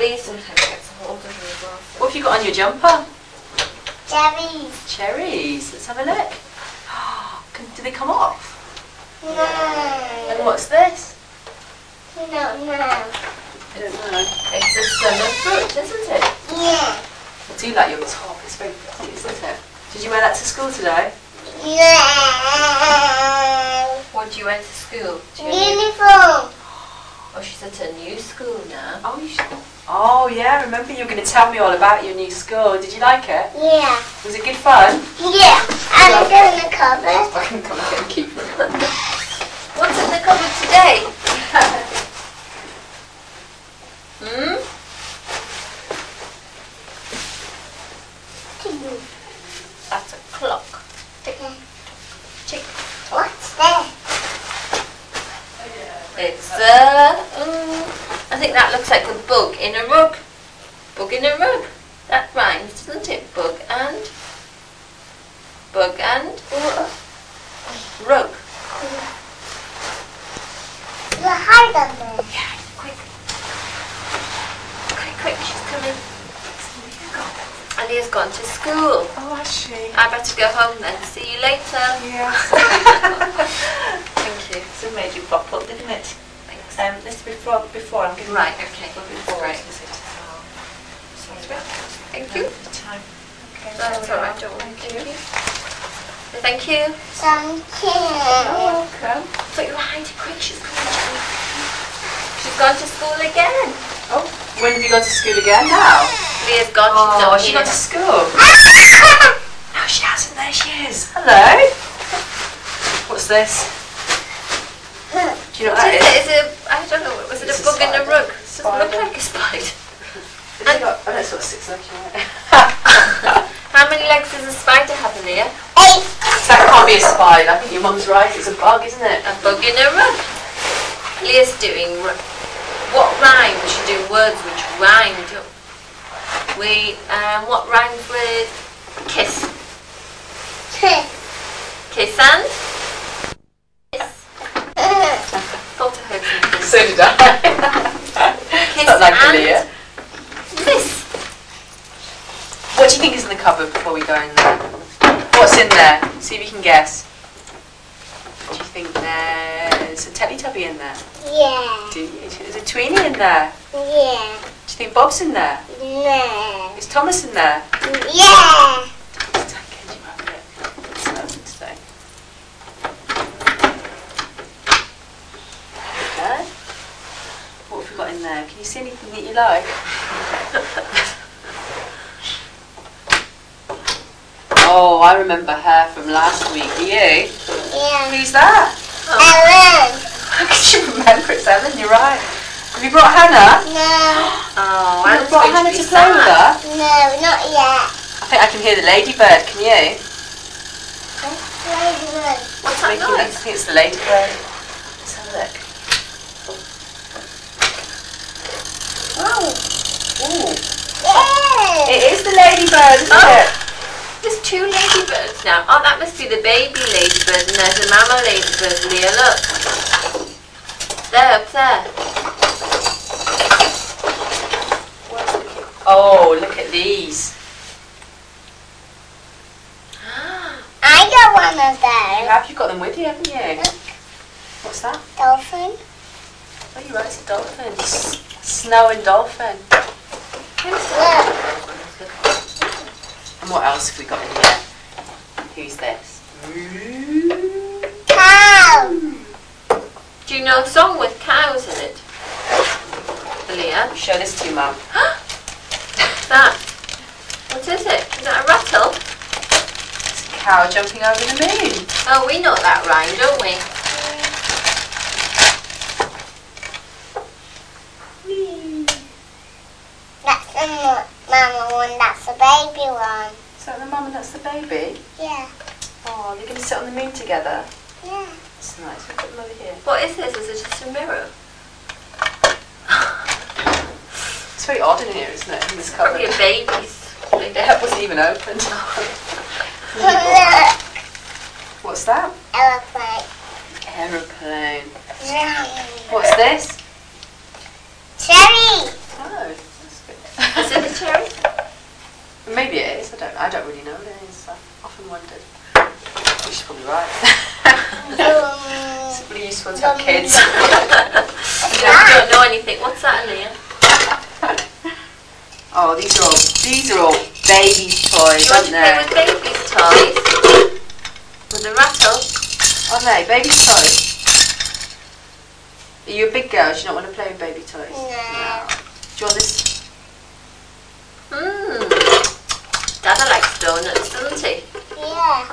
cherries. What have you got on your jumper? Cherries. Cherries. Let's have a look. Do they come off? No. And what's this? I don't know. I don't know. It's a summer fruit, isn't it? Yeah. I do like your top. It's very pretty, isn't it? Did you wear that to school today? Yeah. What do you wear to school? Uniform. Oh, she's at a new school now. Oh, oh yeah. I remember you were going to tell me all about your new school. Did you like it? Yeah. Was it good fun? Yeah. And it's in the cupboard. I can come and keep it. What's in the cupboard today? That's a clock. Tick, tick. What's that? It's I think that looks like a bug in a rug. Bug in a rug. That rhymes, doesn't it? Bug and rug. You hide on there. Yeah, quick. Quick, she's coming. Alia's gone to school. Oh, has she? I better go home then. See you later. Yeah. Thank you. So it made you pop up, didn't it? Thanks. This before I'm giving Right, you okay. before Right. Sorry about Thank you. the time. Okay. That's alright, don't worry. Thank you. Thank you. Some kids. You're welcome. But you're hiding quick, she's coming. She's gone to school again. Oh, when have you gone to school again now? Leah's gone. Oh, She's she not gone to here. school? No, she hasn't. There she is. Hello. What's this? Do you know what that is? Is it? I don't know. Was it It's a a bug in a spider. rug? Doesn't look Spider. like a spider. Has it got, oh, that's got 6 legs, right? How many legs does a spider have, Leah? 8. That can't be a spider. I think your mum's right. It's a bug, isn't it? A bug in a rug. Leah's doing what rhyme? We should do words which rhyme. What rhymes with kiss? Kiss and kiss. Thought I heard something. So did I. Kiss Not like and Leah. kiss. What do you think is in the cupboard before we go in there? What's in there? See if you can guess. Do you think there's a Teletubby in there? Yeah. Do you? Is a Tweenie in there? Yeah. Do you think Bob's in there? No. Is Thomas in there? Yeah. Okay. What have we got in there? Can you see anything that you like? Oh, I remember her from last week. Are you? Yeah. Who's that? Ellen. How could you remember? It's Ellen, you're right. Have you brought Hannah? No. Oh, Have you brought Hannah to play with her? No, not yet. I think I can hear the ladybird, can you? Ladybird. What's that I noise? think it's the ladybird. Let's have a look. Oh. Ooh. Yeah. It is the ladybird, isn't Oh. it? There's 2 ladybirds now. Oh, that must be the baby ladybird, and there's a mama ladybird. Leah, look. There, up there. Oh, look at these. I got one of You those. you've got them with you, haven't you? What's that? Dolphin. Oh, you're right, it's a dolphin. Snow and dolphin. Look. And what else have we got in here? Who's this? Cow. Do you know a song with cows in it? Leah? Show this to Mum. That. What is it? Is that a rattle? It's a cow jumping over the moon. Oh, we know that rhyme, don't we? That's the mama one. That's the baby one. Is that the mum and that's the baby? Yeah. Oh, they're going to sit on the moon together. Yeah. That's nice. We'll put them over here. What is this? Is it just a mirror? It's very odd in here, isn't it? In this cupboard. Probably babies. It wasn't even opened. Look. What's that? Elephant. Aeroplane. What's this? Cherry. Oh, that's I don't really know what it is. I've often wondered. She's probably right. It's really useful to have kids. You don't know anything. What's that, Aaliyah? Oh, these are all babies' toys, You want aren't to play they? with baby's toys? With a rattle? Aren't they? Baby's toys. Are you a big girl? Do you not want to play with baby toys? No. Do you want this? Dada likes donuts, doesn't he? Yeah.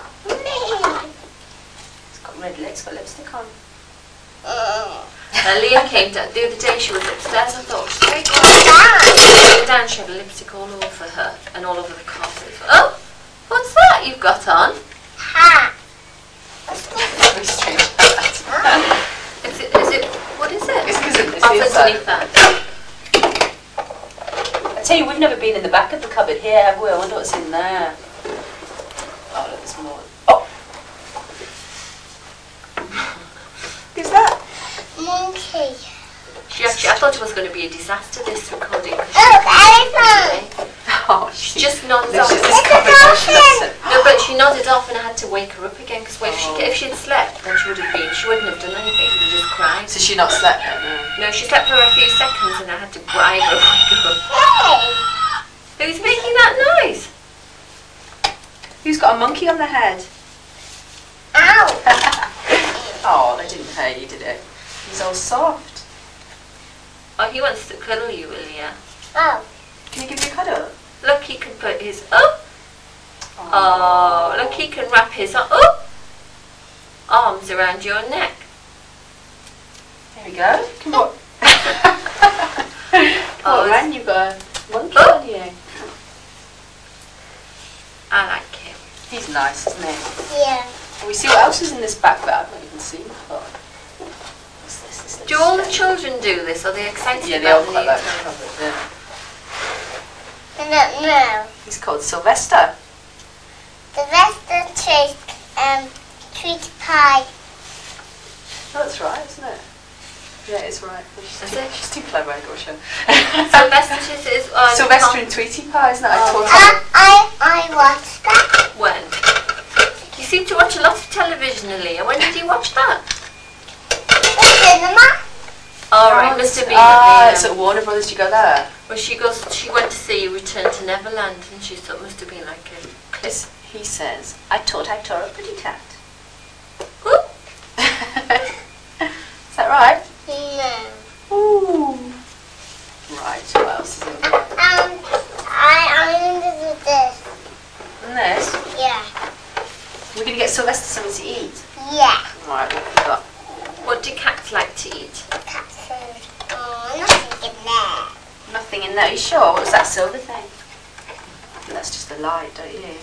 It's got red lips, got lipstick on. Leah came down the other day. She was upstairs. I thought she's very good. That. She came down. She had lipstick all over her and all over the carpet. Oh, what's that you've got on? Ha. Very strange hat. Is it? What is it? It's because it's Oh, the it's inside. underneath that. I tell you, we've never been in the back of the cupboard here, have we? I wonder what's in there. Oh, look, there's more. Oh! Who's that? Monkey. I thought it was going to be a disaster, this recording. Elephant. Oh, She just nodded No, off. she's just covered her, she loves it. No, but she nodded off and I had to wake her up again because Oh. if she'd slept, then she wouldn't have done anything. She would just cried. So she not slept yet? No. No, she slept for a few seconds and I had to bribe her. Hey. Who's making that noise? Who's got a monkey on their head? Ow. Oh, they didn't pay you, did it? He's all soft. Oh, he wants to cuddle you, Ilya. Oh. Can you give me a cuddle? Look, he can put his Oh, look, he can wrap his arms around your neck. There we go. Come on. Oh, Oh, man, you've got a monkey on you. I like him. He's nice, isn't he? Yeah. And we see what else is in this back that I've not even seen before. What's this? This looks Do all the strange. children do this? Are they excited Yeah, they all about quite the like the cupboard, yeah. No. He's called Sylvester. The rest of the treat, treat pie. Oh, that's right, isn't it? Yeah, it's right. Is it? She's too clever, gosh. Sylvester is Sylvester and Tweety Pie, isn't it? I taught I watched that. When? You seem to watch a lot of television, Aaliyah. When did you watch that? The cinema. All right, must have been. it's at Warner Brothers. You go there? Well, she went to see Return to Neverland, and she thought it must have been like a clip. He says, I thought I tore a pretty tat. Whoop. Is that right? No. Ooh. Right, what else is in there? I'm gonna do this. And this? Yeah. We're going to get Sylvester something to eat. Yeah. Right, what have we got? What do cats like to eat? Cat food. Oh, nothing in there. Nothing in there. Are you sure? What was that silver thing? That's just the light, don't you?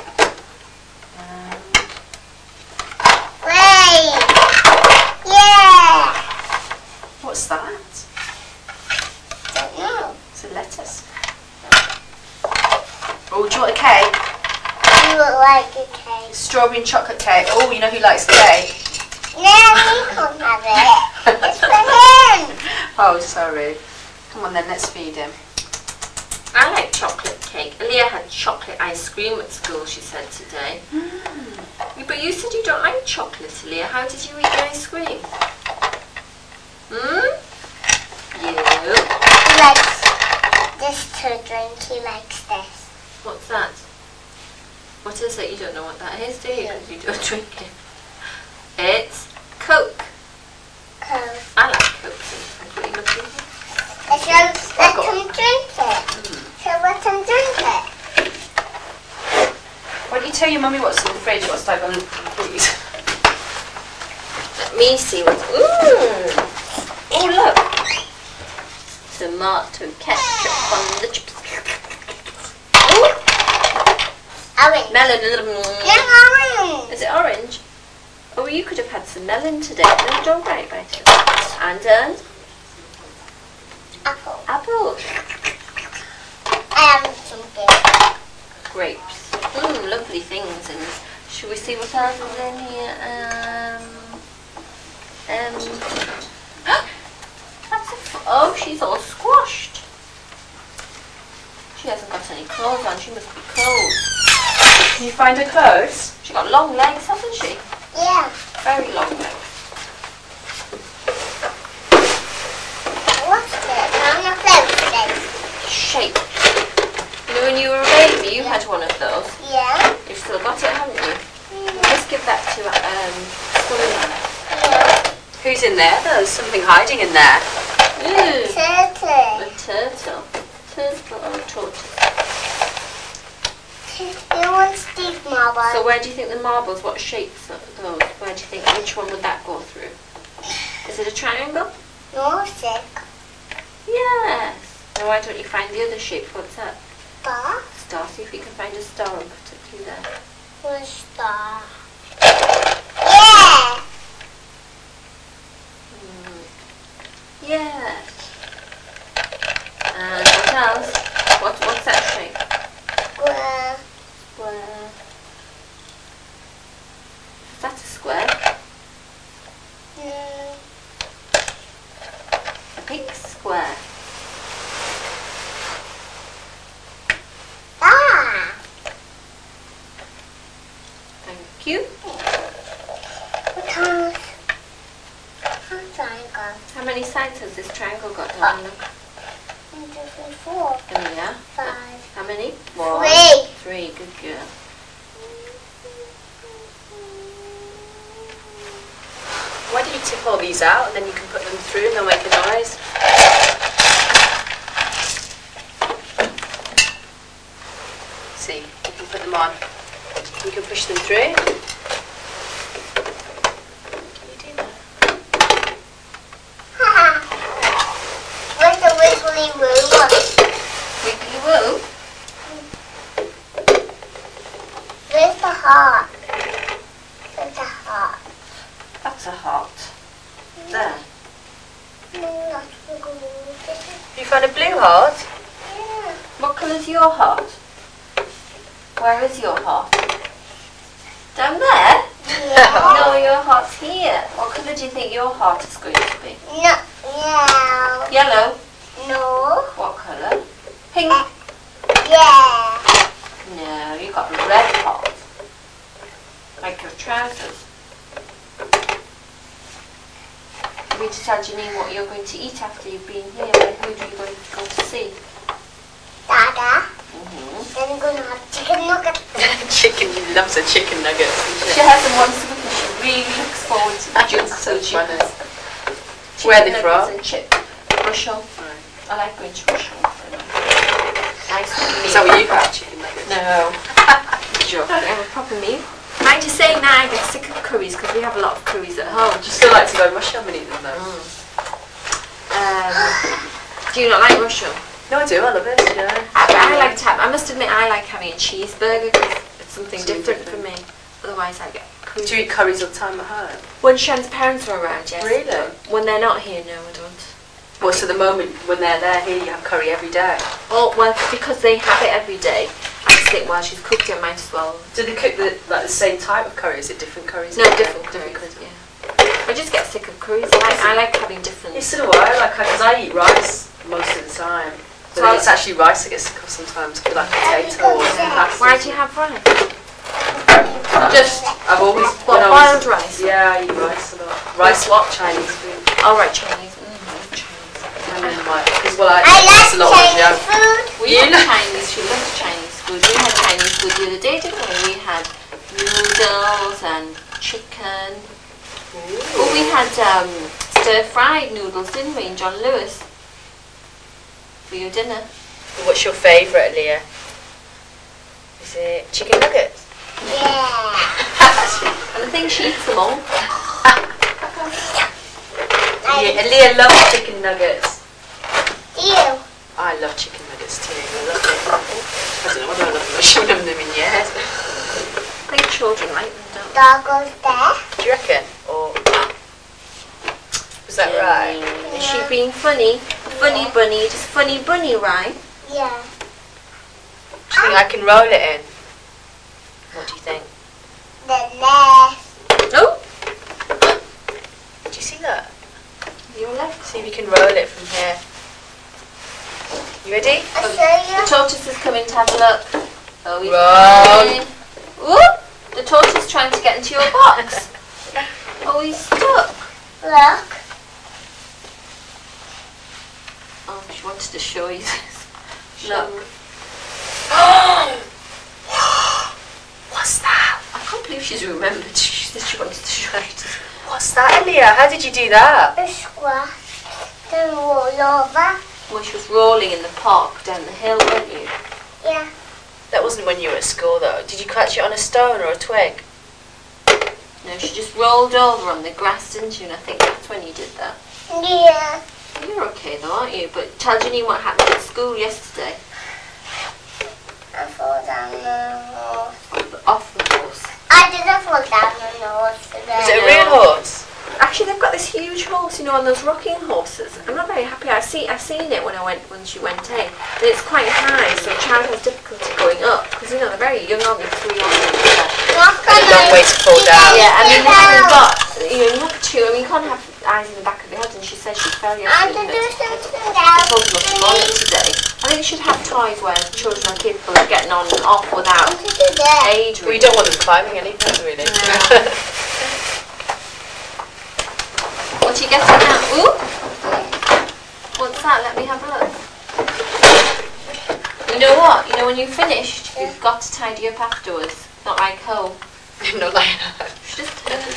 Wait. Yeah. What's that? Don't know. It's a lettuce. Oh, do you want a cake? You look like a cake. Strawberry and chocolate cake. Oh, you know who likes cake? No, he can't have it. It's for him. Oh, sorry. Come on then, let's feed him. I like chocolate cake. Aaliyah had chocolate ice cream at school, she said today. But you said you don't like chocolate, Aaliyah. How did you eat the ice cream? You? He likes this to drink. He likes this. What's that? What is it? You don't know what that is, do you? Because you don't drink it. It's Coke. Coke. I like Coke sometimes. What are you looking for? Let him drink it. So let him drink it. Why don't you tell your mummy what's in the fridge? What's type on please? Let me see what's. Oh, look! Tomato ketchup on the chips. Orange. Melon. No, orange. Is it orange? Oh, you could have had some melon today. No, don't bite it. And Apple. apple. I have something. Grapes. Lovely things. And should we see what else is in here? Oh, she's all squashed. She hasn't got any clothes on. She must be cold. Can you find her clothes? She's got long legs, hasn't she? Yeah. Very long legs. What's this? I'm not playing with this. Shape. You know, when you were a baby, you had one of those. Yeah. You've still got it, haven't you? Let's give that to Scully. Who's in there? There's something hiding in there. Ooh, Turtle. a turtle. Turtle or a tortoise. Who wants these marbles? So where do you think the marbles, what shapes are those? Where do you think, which one would that go through? Is it a triangle? No, sick. Yes. Now why don't you find the other shape? What's that? Star. Star. See if you can find a star and put it through there. What's star? Yeah. Yes. And what else? What's that shape? Square. Square. Is that a square? A pink square. Ah. Thank you. What else? Triangle. How many sides has this triangle got? Down? Look. 1, 2, 3, 4. There we are. 5. How many? 3. 3. Good girl. Why do you tip all these out and then you can put them through and they'll make a noise? See, you can put them on. You can push them through. Can you do that? Where's the wiggly woo? Wiggly woo. Where's the heart? Where's the heart? That's a heart. There. No, not wiggly woo. You found a blue heart? Yeah. What colour's your heart? Where is your heart? Down there? Yeah. No, your heart's here. What colour do you think your heart is going to be? No. Yeah. Yellow. No. What colour? Pink. Yeah. No, you got a red heart. Like your trousers. You need to tell Janine what you're going to eat after you've been here. Who are you going to go to see? Dada. Mm-hmm. Then I'm going to have chicken nuggets. Chicken, he loves a chicken nugget. She hasn't once a week and she really looks forward to the junk food. Where are they from? And chip. Russell. I like going to Russell. Nice meal. Is that what you got, chicken nuggets? No. Joke. I have a proper meal. Mind you saying now I get sick of curries because we have a lot of curries at home. Do you still like to go to Russia and eat them though? Do you not like Russell? No, I do. I love it. Yeah. I must admit I like having a cheeseburger because it's something different for me. Otherwise I get curries. Do you eat curries all the time at home? When Shan's parents are around, yes. Really? When they're not here, no I don't. Well, so the moment when they're there here, you have curry every day. Oh, well, because they have it every day, I just think, well, she's cooked it, might as well. Do they cook the same type of curry? Is it different curries? No, different curries, yeah. I just get sick of curries. I like having different... Yes, so do I. Because I eat rice most of the time. So So it's actually rice I get sick of sometimes. Could be like potato or pasta. Why do you have rice? I've always... What, boiled rice? Yeah, I eat rice a lot. Rice what? Chinese food. Oh, right, Chinese. Chinese. And then because I I like a lot of Chinese food. We love Chinese. She loves Chinese food. We had Chinese food the other day, didn't we? We had noodles and chicken. Oh, we had stir-fried noodles, didn't we, in John Lewis? For your dinner. What's your favourite, Leah? Is it chicken nuggets? Yeah. And I think she eats them all. Leah loves chicken nuggets. You. I love chicken nuggets too. I love it. I don't know what I love them. I should have them in years. I think children like them, don't they? Dog goes there. Do you reckon? Or was that right? Is she being funny? Funny bunny, just funny bunny, right? Yeah. Do you think I can roll it in? What do you think? The nest. Oh! Did you see that? Your left. See if you can roll it from here. You ready? I'll show The tortoise is coming to have a look. Oh, he's Roll. coming. Whoop! The tortoise trying to get into your box. Oh, he's stuck. Look. Oh, she wanted to show you this. Look. Look. What's that? I can't believe she's remembered. She said she wanted to show it. What's that, Elia? How did you do that? A squash. Then roll over. Well, she was rolling in the park down the hill, weren't you? Yeah. That wasn't when you were at school, though. Did you catch it on a stone or a twig? No, she just rolled over on the grass, didn't you? And I think that's when you did that. Yeah. You're okay though, aren't you? But tell Janine what happened at school yesterday. I fall down the horse. Off the horse. I didn't fall down the horse today. Was it a real horse? Actually, they've got this huge horse, you know, on those rocking horses. I'm not very happy. I've seen it when she went in. And it's quite high, so a child has difficulty going up because you know they're very young, aren't they? 3 or 4. A long way to fall down. Yeah, I mean, you haven't got, you have to. I mean, you can't have eyes in the back of your head. And she said she fell I yesterday. have to do something I else. told them tomorrow today. I think you should have toys where children are capable of getting on and off without I have to do that. age. Well, you don't want them climbing anything, really. What are you getting now? Ooh! What's that? Let me have a look. You know what? You know when you've finished, you've got to tidy up afterwards. Not like home. Not like that. Just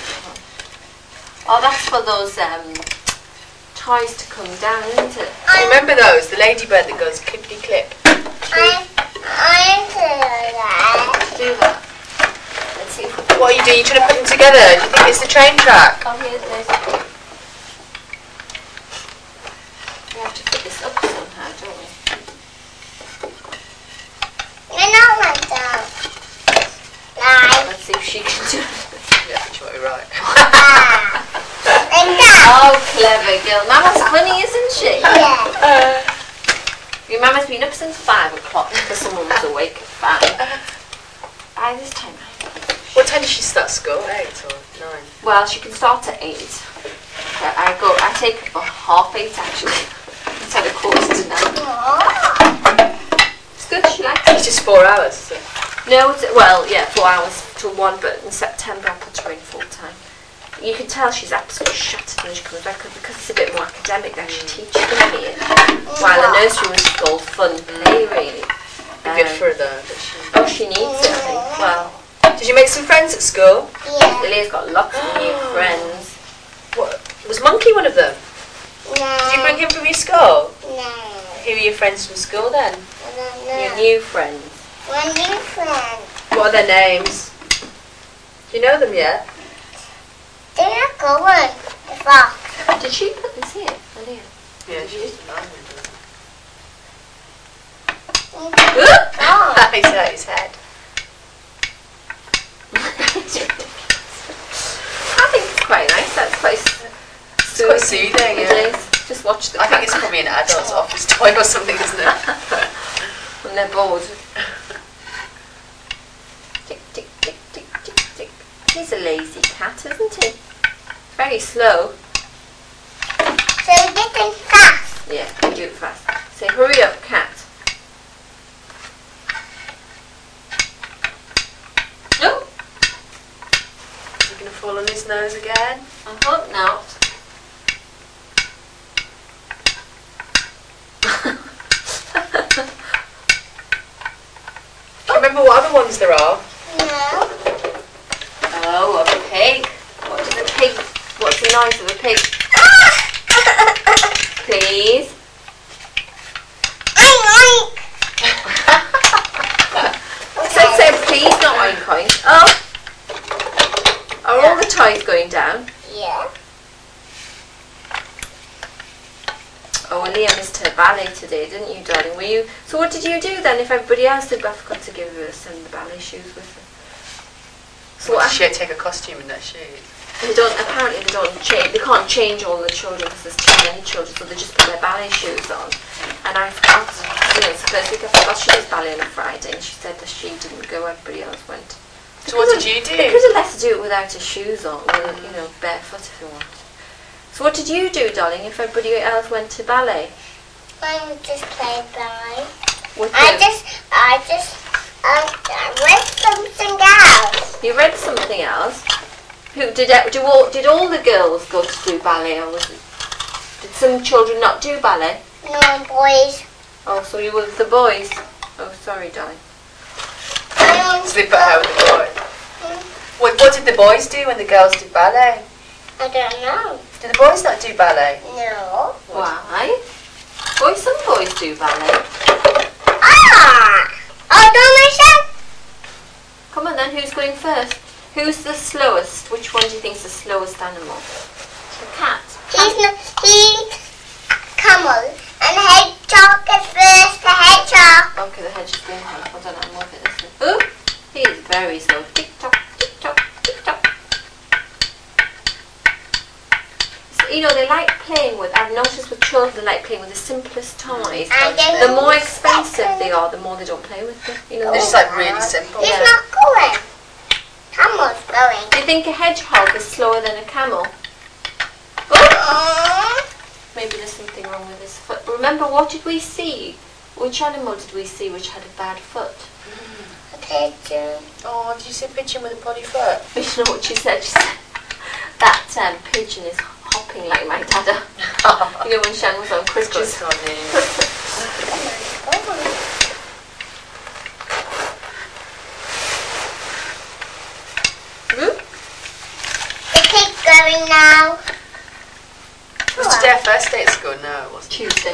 oh, that's for those toys to come down, isn't it? Remember those? The ladybird that goes clippity clip. I Do that. Let's see if we can. What are you doing? You're trying to put them together? Do you think it's the train track? Oh, here's this. We have to put this up somehow, don't we? You're not like that. Let's see if she can do it. Yeah, she might be right. Like that. Oh, clever girl. Mama's funny, isn't she? Yeah. Your mama's been up since 5 o'clock because someone was awake at 5. By this time, What time does she start school? 8 or 9? well, she can start at 8. But I take her for 7:30 actually. Instead of 8:45. Oh. It's good, she likes it. It's just 4 hours. So. No, well, yeah, 4 hours till 1, but in September I'll put her in full time. You can tell she's absolutely shattered when she comes back because it's a bit more academic than she teaches in here. While the nursery was all fun play, really. Good for her though. Oh, she needs it, I think. Well, Did you make some friends at school? Yeah. Lily's got lots of new friends. What? Was Monkey one of them? Did you bring him from your school? No. Who are your friends from school then? Your new friends. One new friend. What are their names? Do you know them yet? They're not going. The fox. Did she put this here? Earlier? Yeah, she used to know them. Oh. He's hurt his head. I think it's quite nice. That's quite It's quite soothing, It yeah. is. Just watch the I think cat. it's probably an adult's office toy or something, isn't it? When they're bored. Tick, tick, tick, tick, tick, tick. He's a lazy cat, isn't he? Very slow. So we're getting fast. Yeah, you do it fast. Say, hurry up, cat. No, Is he going to fall on his nose again? I hope not. Do you remember what other ones there are? No. Oh, a pig. What's the noise of a pig? Please. Oink, Say please, not oink oink. Oh. Are all the toys going down? Yeah. Oh, and Leah missed her ballet today, didn't you, darling? Were you? So what did you do then? If everybody else did, I forgot to give her some the ballet shoes with her. So What, what? did she take a costume in that shoe? They don't. Apparently, they don't change. They can't change all the children because there's too many children, so they just put their ballet shoes on. And I forgot. You know, it's the first week I forgot she does ballet on a Friday, and she said that she didn't go. Everybody else went. So what did you They do? could have let her do it without her shoes on, with, you know, barefoot if you want. So what did you do, darling? If everybody else went to ballet, I just played ballet. with I you? just I read something else. You read something else? Who did all the girls go to do ballet, or did some children not do ballet? No, boys. Oh, so you were with the boys. Oh, sorry, darling. Sleep at home with the boys. What did the boys do when the girls did ballet? I don't know. Did the boys not do ballet? No. Why? Some boys do ballet. Donation. Come on then, who's going first? Who's the slowest? Which one do you think is the slowest animal? The cat. He's camel. And hedgehog is first. The hedgehog. Okay, the hedgehog is going first. Hold on, I'm more bit this way. Oh, he is very slow. Tick tock, tick tock, tick tock. You know, they like playing with, I've noticed with children, they like playing with the simplest toys. The more expensive they are, the more they don't play with them. You know, They're just like really simple. He's not going. Camel's going. Do you think a hedgehog is slower than a camel? Oh! Maybe there's something wrong with his foot. Remember, what did we see? Which animal did we see which had a bad foot? A pigeon. Oh, did you see a pigeon with a poddy foot? You know what she said? She said that pigeon is hopping like my dada. You know when Shan was on crutches. The pig's going now. Was today our first day at school? No, it wasn't. Tuesday.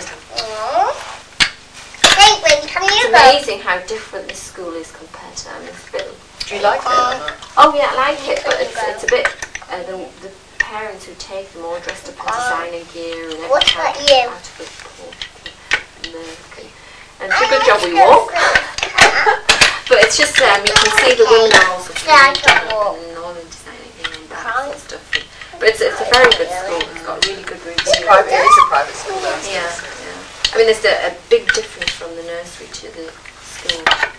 Penguin, can you It's go? amazing how different this school is compared to Amityville. Do you like it or not? Oh yeah, I like it, but it's a bit. The parents who take them all dressed up in designer gear and What's everything that you? out of the pool. And it's a good job we walk. But it's just you can see the women are also and all in designer gear and bags and stuff. But it's a very good school. It's got really good reviews. It's private. It is a private school though. Yeah. I mean, there's a big difference from the nursery to the school.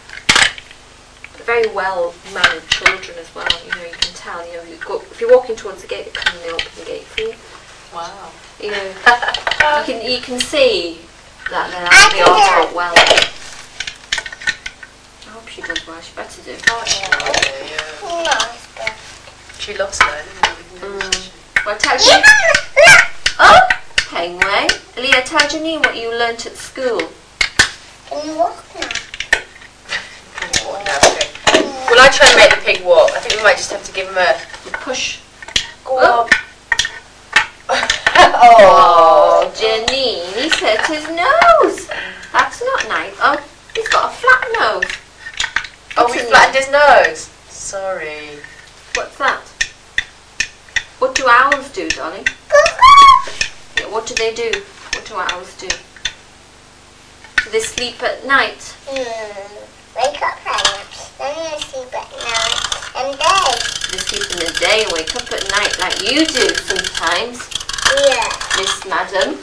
Very well mannered children as well. You know, you can tell. You know, if you're walking towards the gate, they come and they open the gate for you. Wow. You know, you can see that they are taught well. I hope she does well. She better do. Yeah. She loves learning. Well, tell you. Oh, Penguin. Leah, tell Janine what you learnt at school. Can you walk now? Will I try and make the pig walk? I think we might just have to give him a push. Go up. Oh, Janine, he's hurt his nose. That's not nice. Oh, he's got a flat nose. Oh, we flattened his nose. Sorry. What's that? What do owls do, darling? Yeah, what do they do? What do owls do? Do they sleep at night? Wake up at night, then you sleep at night and day. They sleep in the day and wake up at night like you do sometimes. Yeah. Miss Madam.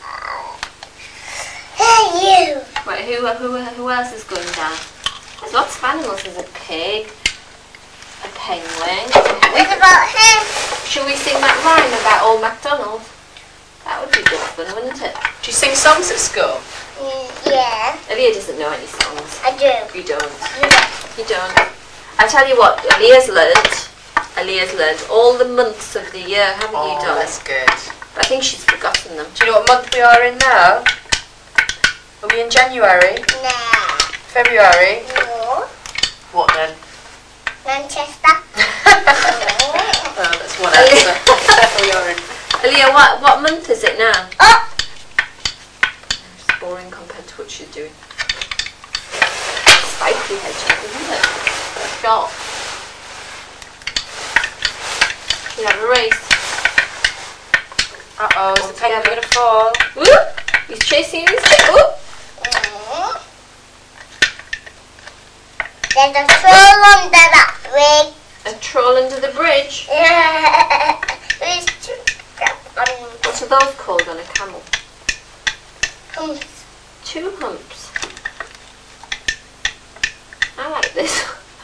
Hey, you. Right, who else is going down? There's lots of animals. There's a pig, a penguin. What about him? Shall we sing that rhyme about Old MacDonald? That would be good fun, wouldn't it? Do you sing songs at school? Yeah. Aliyah doesn't know any songs. I do. You don't. You don't. I tell you what, Aliyah's learnt all the months of the year, haven't you, darling? That's good. But I think she's forgotten them. Do you know what month we are in now? Are we in January? Nah. February? No. What then? Manchester. Oh, that's one answer. We are in. Aliyah, what month is it now? Oh. It's boring compared to what she's doing. Spiky hedgehog, isn't it? Sharp. You have a race. Uh-oh, is the penguin going to fall? Whoop! He's chasing his tail. Whoop! There's a troll under that bridge. A troll under the bridge. There's What are those called on a camel? humps. 2 humps. I like this.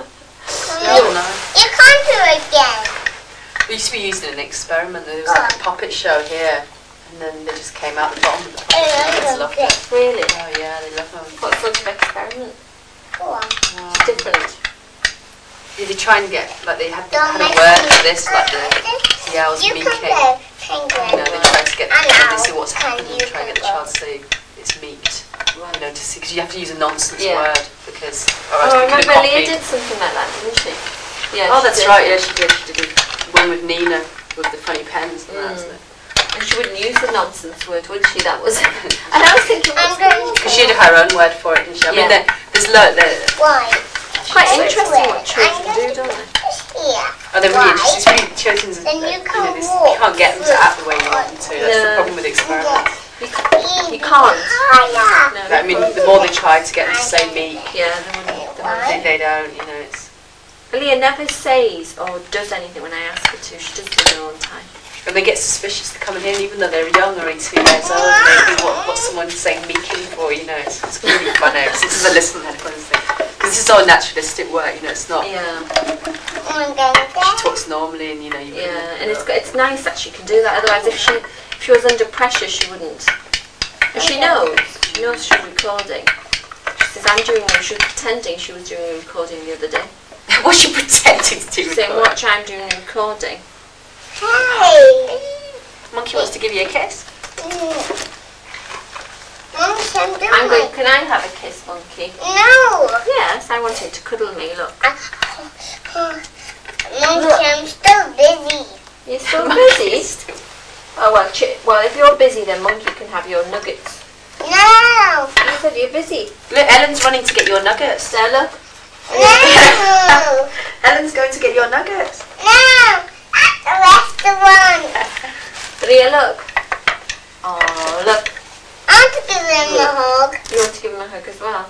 You can't do it again. We used to be using an experiment. There was like a puppet show here, and then they just came out the bottom of the puppet. Kids loved it. Really? Oh yeah, they love them. What sort of experiment? Go on. It's different. Did you try and get, like they had Don't a make word me- for this, like the owls You meeking? can play penguin. You know, they try to get the And child to owl. see what's Can happening, you try and get the can child to say it's meeked. Right. You know, to see, because you have to use a nonsense Yeah. word, because Oh, otherwise I we could remember have Leah copied. did something like that, didn't she? Yeah. Oh, she that's did. right, yeah, she did. She did one with Nina, with the funny pens and that, isn't it? And she wouldn't use the nonsense word, would she? That was. And I was thinking, what's I'm going going to- Because she'd have her own word for it, didn't she? I mean, Yeah. there's Why? Quite Say interesting what I'm children do, going to don't put they? this here. Oh, they're really Why? interesting. It's really children's. Then you you can know, walk you can't get them to act the way you want them to. That's the No. problem with experiments. You can't. Higher. No. Like, I mean, the more they try to get them to say meek, Yeah, they wouldn't. They wouldn't. they don't. You know, it's. Leah never says or does anything when I ask her to. She does it all the time. And they get suspicious to come in here, even though they're young, only 2 years old, and they think, what's someone saying meeking for? You know, it's really fun. This is a listen kind of thing. Because this is all naturalistic work. You know, it's not. Yeah, I'm going She to. talks normally, and you know, you. yeah, and it's nice that she can do that. Otherwise, if she was under pressure, she wouldn't. And she knows she's recording. She says, "I'm doing." She was pretending she was doing a recording the other day. What's she pretending to do? She's saying, record? "Watch, I'm doing a recording." Hey. Monkey wants to give you a kiss. Mom, I'm doing I'm going. it. Can I have a kiss, monkey? No. Yes, I want him to cuddle me. Look, Mom, I'm still busy. you're so busy. Oh well, if you're busy, then monkey can have your nuggets. No. You said you're busy. Look, Ellen's running to get your nuggets. Stella. No. Ellen's going to get your nuggets. No. At the restaurant. Leah, look. Oh, look. I want to give him a hug. You want to give him a hug as well?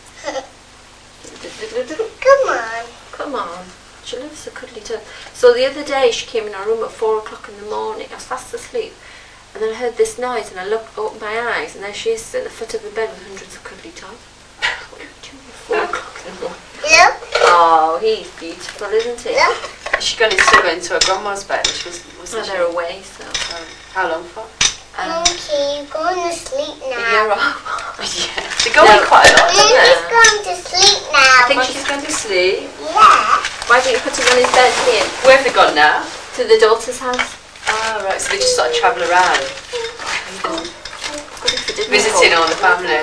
Come on. Come on. She loves a cuddly too. So the other day she came in our room at 4 o'clock in the morning. I was fast asleep. And then I heard this noise and I opened my eyes and there she is at the foot of the bed with hundreds of cuddly toys. What are you doing at 4 o'clock in the morning? Look. Oh, he's beautiful, isn't he? Look. She's still going to her grandma's bed, which wasn't Oh, she? they're away, so. How long for? Monkey, you're going to sleep A now. year off. Yeah. They go in quite a lot, don't they? Monkey's going to sleep now. I think Monkey's going to sleep. Yeah. Why don't you put him on his bed here? Where have they gone now? To the daughter's house. Ah, right, so they just sort of travel around, What if they didn't visiting go? all the family.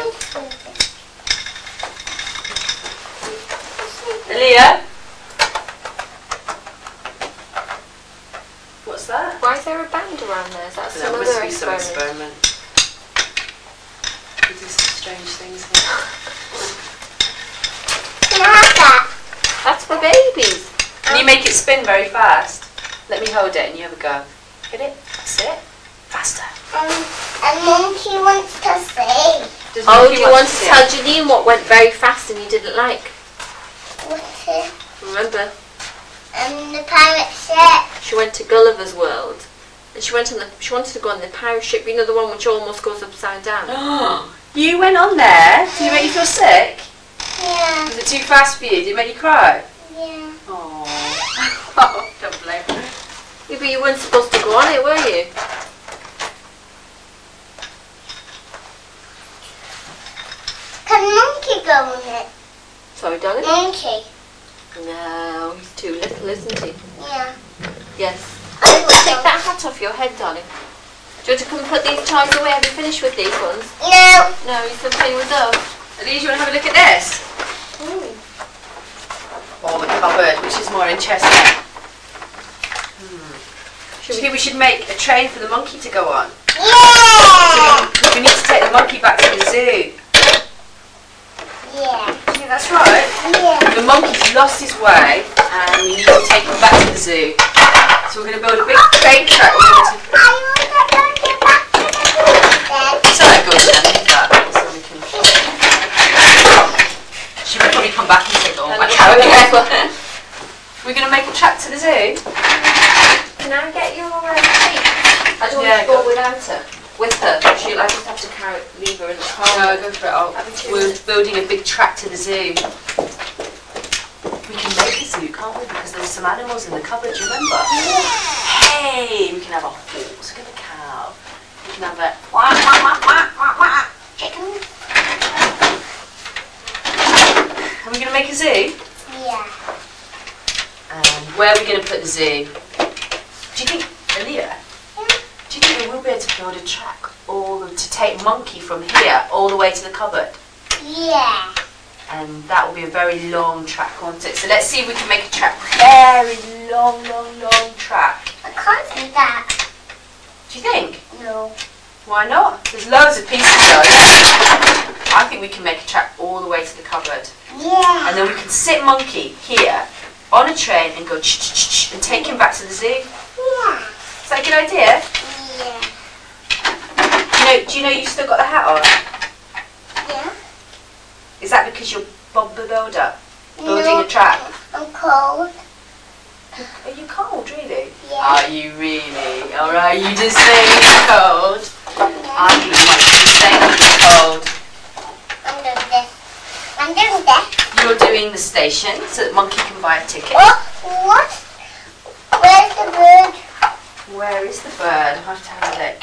Aaliyah? What's that? Why is there a band around there? Is that some That other must be some experiment? experiment. We do some strange things here. Can I have that? That's for babies. Can you make it spin very fast? Let me hold it and you have a go. Hit it. That's it. Faster. And Monkey wants to say. Does Oh, Monkey do you want to see tell it? Janine what went very fast and you didn't like? What's it? Remember, The pirate ship. she went to Gulliver's World, and she wanted to go on the pirate ship. You know, the one which almost goes upside down. You went on there? Did it make you feel sick? Yeah. Was it too fast for you? Did it make you cry? Yeah. Oh, don't blame me. Yeah, but you weren't supposed to go on it, were you? Can Monkey go on it? Sorry, darling. Monkey. No, he's too little, isn't he? Yeah. Yes. I Take that hat off your head, darling. Do you want to come and put these toys away? Have you finished with these ones? No. No, you're still playing with those. Elise, you want to have a look at this? Or the cupboard, which is more interesting. Do you think we should make a train for the monkey to go on? Yeah. We need to take the monkey back to the zoo. Yeah. Do you think that's right? Yeah. The monkey's lost his way and we need to take him back to the zoo. So we're going to build a big train track. I want to go back to the bed. It's not good then, is that? So we can... She would probably come back and say, oh my cow again. We're going to make a track to the zoo? Can I get your tape? I don't Yeah, want to go go. without her. With her. I just have to leave her in the car. No, go for it. Haven't you? We're building a big track to the zoo. We can make a zoo, can't we? Because there were some animals in the cupboard, do you remember? Hey, we can have a horse, we can have a cow. We can have a chicken. And we make a zoo? Yeah. And where are we going to put the zoo? Do you think, Aaliyah, do you think we will be able to build a track to take Monkey from here all the way to the cupboard? Yeah. And that will be a very long track, won't it? So let's see if we can make a track. Very long track. I can't do that. Do you think? No. Why not? There's loads of pieces though, yeah. I think we can make a track all the way to the cupboard. Yeah. And then we can sit Monkey here on a train and go ch-ch-ch and take him back to the zoo. Yeah. Is that a good idea? Yeah. Do you know you've still got the hat on? Yeah. Is that because you're Bob the Builder? Building a track? I'm cold. Are you cold, really? Yeah. Are you really? Alright, you just saying you're cold. I think you might be saying you're cold. I'm doing this. I'm doing this. You're doing the station so that Monkey can buy a ticket. Oh, what? Where's the bird? Where is the bird? I'll have to have a look.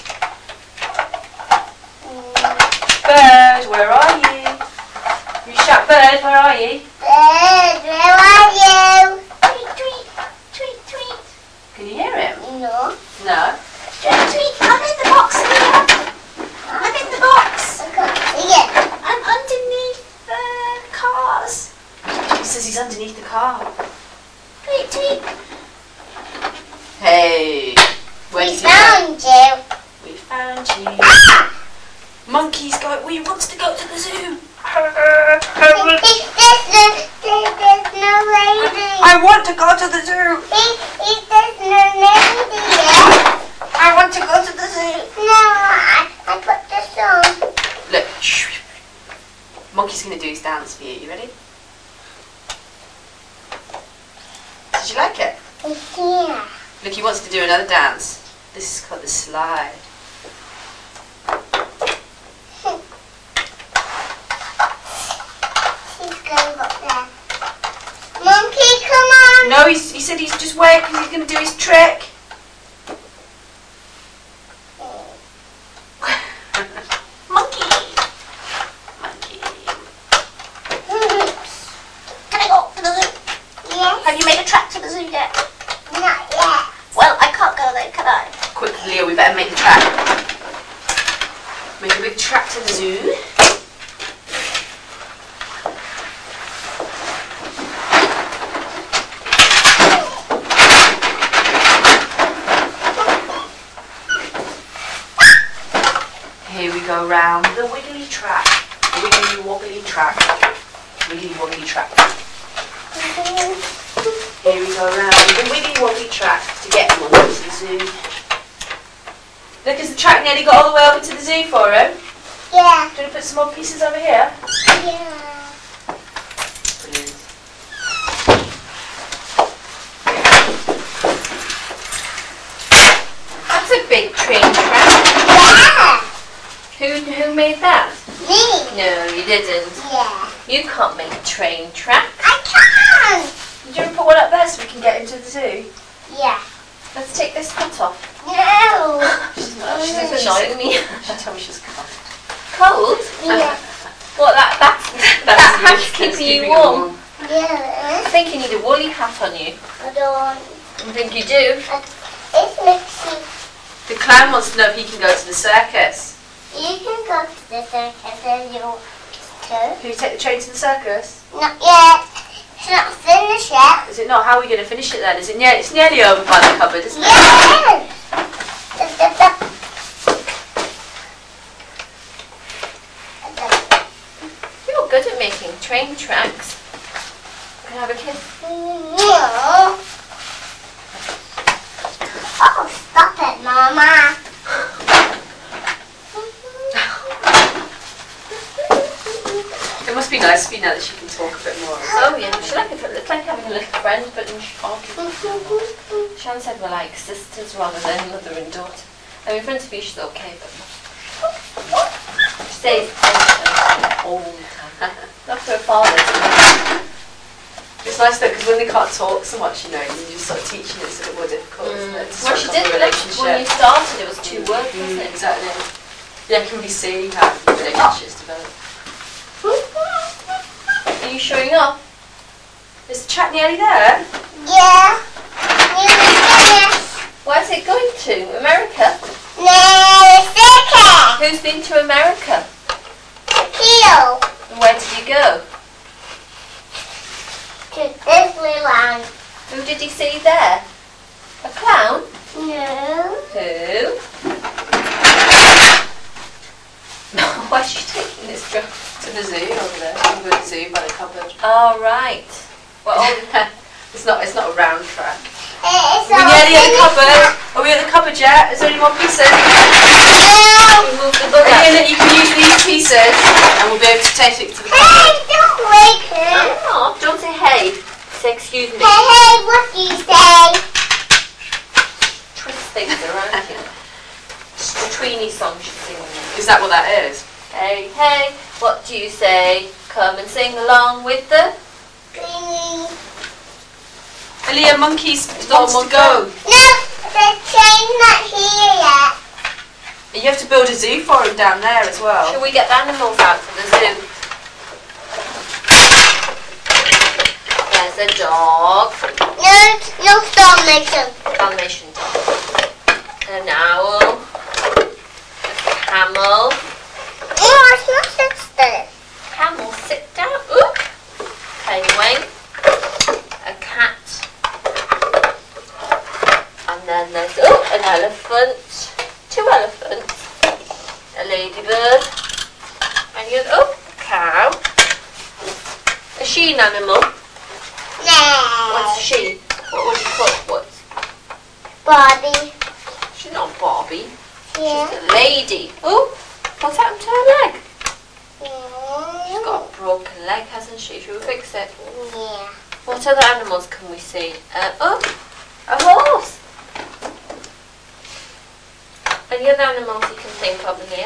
Bird, where are you? You shout, bird, where are you? Bird, where are you? Tweet, tweet, tweet, tweet. Can you hear him? No. No. Tweet, tweet. I'm in the box here. I'm in the box. I can't see it. I'm underneath the cars. He says he's underneath the car. Tweet, tweet. Hey, where We did you go? found you. We found you. Monkey's going. We wants to go to the zoo. There's no lady. I want to go to the zoo. There's no lady yet. I want to go to the zoo. No, I put this on. Look, shh. Monkey's going to do his dance for you. You ready? Did you like it? It's here. Look, he wants to do another dance. This is called the slide. He's going up there. Monkey, come on. No, he said he's just waiting because he's going to do his trick. Monkey. Monkey. Can I go to the zoo? Yes. Have you made a track to the zoo yet? Not yet. Well, I can't go there, can I? Quick, Leo, we better make the track. Make a big track to the zoo. Here we go round the wiggly track. Wiggly wobbly track. Wiggly wobbly track. Here we go round the wiggly wobbly track to get him onto the zoo. Look, has the track nearly got all the way over to the zoo for him? Yeah. Do you want to put some more pieces over here? Yeah. Brilliant. That's a big train track. Yeah. Who made that? Me. No, you didn't. Yeah. You can't make train tracks. I can. Do you want to put one up there so we can get into the zoo? Yeah. Let's take this hat off. No. She's This is annoying me. She told me she's cold. Cold? Yeah. What, that hat's keeping you warm? Yeah. I think you need a woolly hat on you. I don't. I think you do. It's mixy. The clown wants to know if he can go to the circus. You can go to the circus and you go. Can you take the train to the circus? Not yet. It's not finished yet. Is it not? How are we going to finish it then? Is it it's nearly over by the cupboard, isn't it? Yes. You're good at making train tracks. Can I have a kiss? No. Oh, stop it, Mama. It must be nice for you now that she can talk a bit more. Oh yeah, she like it. It's like having a little friend, but in short. Shan said we're like sisters rather than mother and daughter. I mean, in front of you she's okay, but she stays all the time. That's her father. It's nice though because when they can't talk so much, you're just sort of teaching it, it's a bit more difficult, isn't it? To Well, she strike did up a when you relationship. started. It was 2 words, wasn't it? Exactly. Yeah, I can really see how relationships develop. Are you sure? showing off. Is the track nearly there? Yeah. Nearly finished. Where's it going to? America? Nearly finished. Who's been to America? Heel. And where did he go? To Disneyland. Who did he see there? A clown? No. Who? Why's she taking this job? To the zoo over there. I'm going to the zoo by the cupboard. Oh, right. Well, it's not a round track. It's We're nearly at the cupboard. Are we at the cupboard yet? Is there any more pieces? No. we moved the bug And out. then you can use these pieces and we'll be able to take it to the Hey, cupboard. don't wake her. Oh, don't say hey. Say excuse me. Hey, hey, what do you say? Twist things around here. It's the Tweenie song she's singing. Is that what that is? Hey, hey, what do you say? Come and sing along with the... Green. Aaliyah, monkeys Oh, wants to go. No, the train's not here yet. And you have to build a zoo for him down there as well. Shall we get the animals out for the zoo? There's a dog. No Dalmatian. Dalmatian dog. An owl. A camel. Oh, it's not sister. Camel, sit down. Oop. Penguin. A cat. And then there's an elephant. 2 elephants. A ladybird. And you a cow. A sheen animal. No. What's a she? What would you call it? What's Bobby. she's not Barbie. Yeah. She's a lady. Oh, what's happened to her leg? She's Yeah. got a broken leg, hasn't she? Should we fix it? Yeah. What other animals can we see? A horse. Any other animals you can think of in here?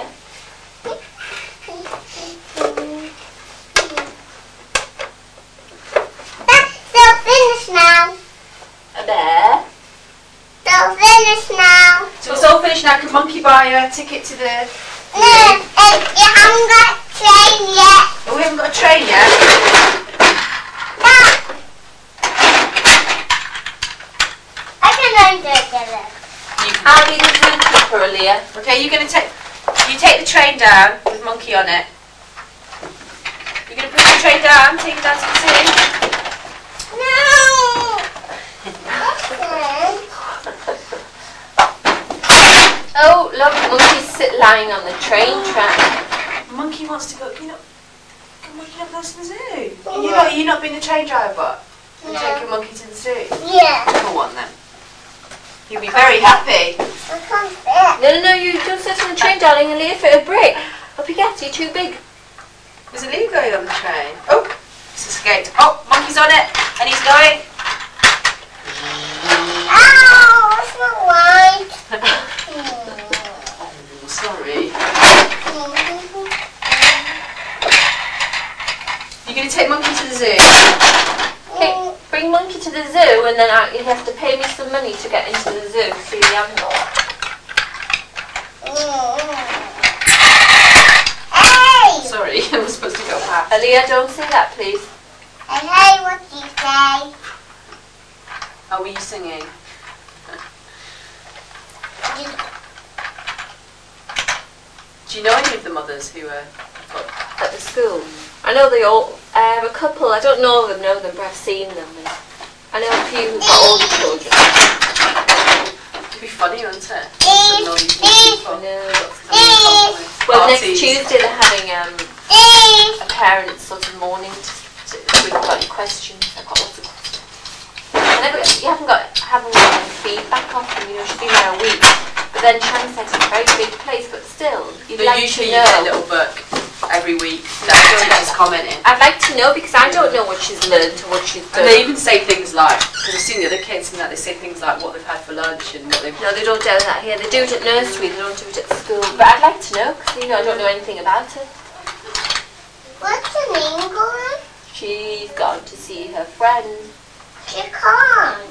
They're finished now. A bear. They're finished now. So it's all finished now. Can Monkey buy a ticket to the... No, you haven't got train yet. Oh, we haven't got a train yet. Stop. I can learn to do it. I'll be the zookeeper, Aaliyah. Okay, you're going to take... You take the train down with Monkey on it. You're going to put the train down, take it down to the zoo. No. Okay. Oh, look, Monkey's lying on the train track. Monkey wants to go... Can Monkey not go to the zoo? You're not being the train driver? You're No. taking Monkey to the zoo? Yeah. Go on then. You'll be very happy. I can't fit. No, you don't sit on the train, darling. Aaliyah, for a break. Up you get, you're too big. There's a Leo going on the train. Oh, it's escaped. Oh, Monkey's on it. And he's going. Ow, it's not right. Oh, sorry. You're going to take Monkey to the zoo? Okay, bring Monkey to the zoo and then you have to pay me some money to get into the zoo to see the animal. Hey! Sorry, I was supposed to go past. Aaliyah, don't say that, please. Hey, what do you say? Oh, were you singing? Do you know any of the mothers who are... At the school. I know they all, I have a couple, I don't know them, but I've seen them. And I know a few who've got older children. It'd be funny, wouldn't it? Eee, Some noisy eee, people. I know. Eee, Well, next Parties. Tuesday they're having eee. a parents sort of morning to we've got any questions. I've got lots of questions. You haven't got any feedback off them, you know, she's been there a week. But then Chanstet's a very big place, but still, you'd But like usually to you get a know. little book every week that teacher's commenting. I'd like to know because I don't know what she's learned or what she's And done. they even say things like, because I've seen the other kids and that, they say things like what they've had for lunch and what they've... No, they don't do that here. They do it at nursery, they don't do it at school. But I'd like to know because, you know, I don't know anything about it. What's her name going? She's gone to see her friend. She can't.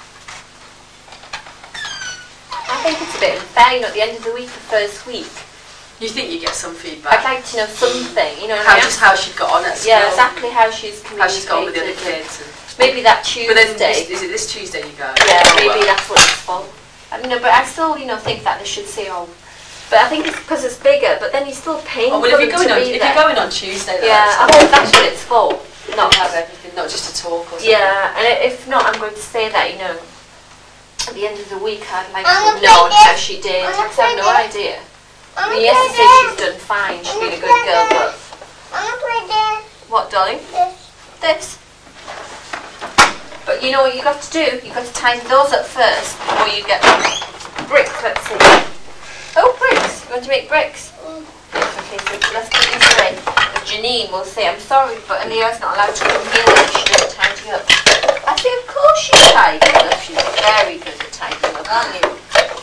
I think it's a bit unfair, you know, at the end of the week, the first week, You think you get some feedback? I'd like to know something, you know. What I mean? Just how she got on at school. Yeah, exactly how she's communicated. How she's got on with the other kids. And maybe that Tuesday. but then, is it this Tuesday you go? Yeah, oh, maybe well. that's what it's for. I don't know, but I still, you know, think that they should say, oh. But I think it's because it's bigger. But then you're still paying well, for if them to be there. you're going on Tuesday, though, yeah, I hope that's what it's for. Not have everything, not just a talk or something. Yeah, and if not, I'm going to say that, you know, at the end of the week, I'd like to know how she did. Because I have no idea. I mean, yes, to say she's done fine. She's been a good girl, but what, darling? This. But you know what you got to do? You got to tighten those up first before you get bricks. Let's see. Oh, bricks! You want to make bricks? Okay, so let's put these away. Janine will say, I'm sorry, but Aaliyah's not allowed to come here if she doesn't tidy up. I say, of course she's tidying up. She's very good at tidying up, aren't you?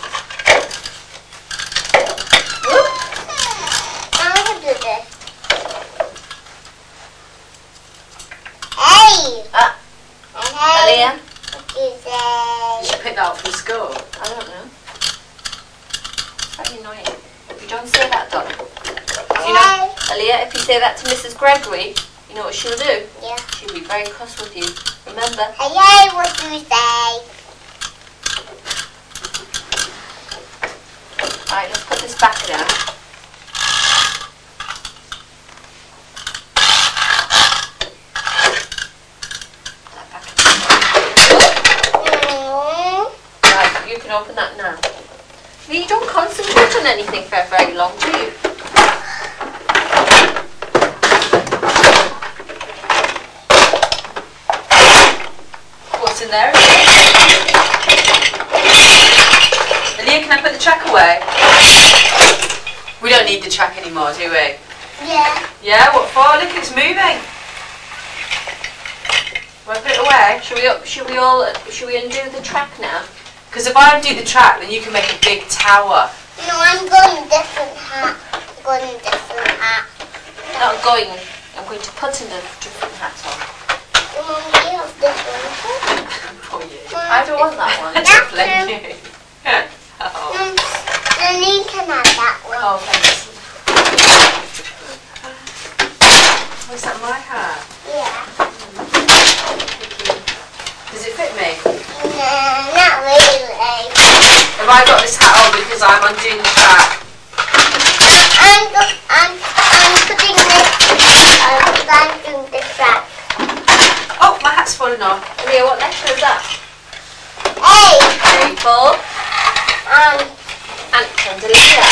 Whoop. I'm going to do this. Hey! Aaliyah? What do you say? Did she pick that up from school? I don't know. It's very annoying. You don't say that, darling. You know, Aaliyah, if you say that to Mrs. Gregory, you know what she'll do? Yeah. She'll be very cross with you. Remember? Hey, what do you say? Alright, let's put this back down. That back. Right, you can open that now. You don't concentrate on anything for very long, do you? What's in there? Aaliyah, can I put the track away? We don't need the track anymore, do we? Yeah. Yeah, what for? Look, it's moving. Want to put it away? Should we undo the track now? Because if I undo the track, then you can make a big tower. No, I'm going different hat. I'm going different hat. Not going. I'm going to put in a different hat on. You have different hat. For you. I don't want that one. I don't blame you. Oh. Janine can have that one. Oh, thanks. Oh, is that my hat? Yeah. Does it fit me? No, not really. Have I got this hat on because I'm undoing the track? I'm putting this. I'm doing the track. Oh, my hat's falling off. Leah, what letter is that? Hey. Apple. And Aaliyah.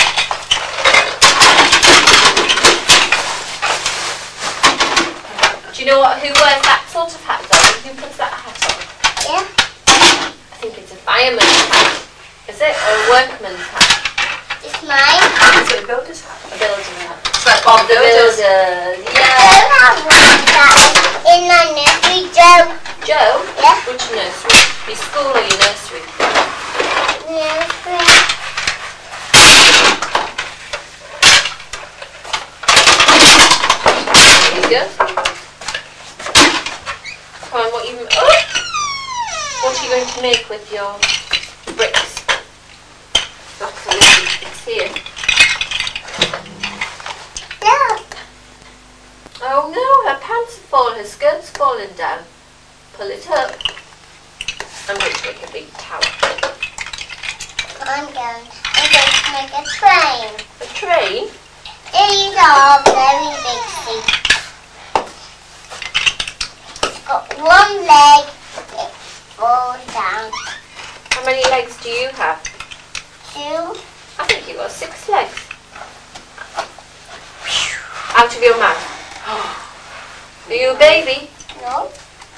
Do you know who wears that sort of hat, though? Who puts that hat on? Yeah. I think it's a fireman's hat. Is it? Or a workman's hat? It's mine. Is it a builder's hat? A builder's hat. It's like Bob The Builders. builder. I Yeah. have one that in my nursery, Joe. Joe? Yeah. Which nursery? Your school or your nursery? Nursery. There you go. Come on, what are you going to make with your bricks? It's here. Look. Oh no, her pants have fallen, her skirt's fallen down. Pull it up. I'm going to make a big tower. I'm going to make a train. A train? These are very big seats. It's got one leg. It falls down. How many legs do you have? 2. I think you've got 6 legs. Out of your mouth. Are you a baby? No.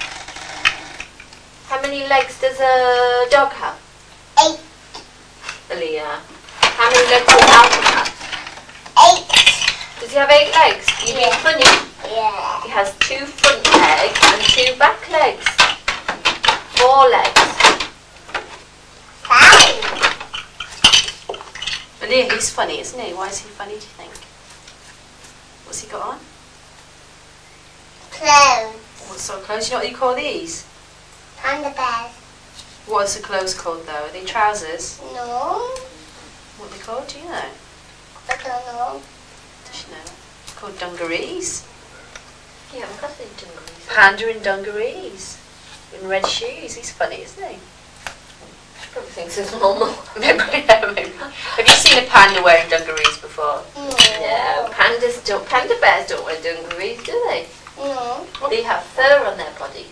How many legs does a dog have? 8. Aaliyah. How many legs does Alton have? 8. Does he have 8 legs? You being funny? Yeah. He has 2 front legs and 2 back legs. 4 legs. 5. Aaliyah, he's funny, isn't he? Why is he funny, do you think? What's he got on? Clothes. What's so clothes? You know what you call these? Panda bears. What's the clothes called though? Are they trousers? No. What are they called? Do you know? The don't know. Does she know? It's called dungarees. Yeah, I'm crossing dungarees. Panda in dungarees. In red shoes. He's funny, isn't he? She probably thinks it's normal. Maybe. Have you seen a panda wearing dungarees before? No, panda bears don't wear dungarees, do they? No. They have fur on their body.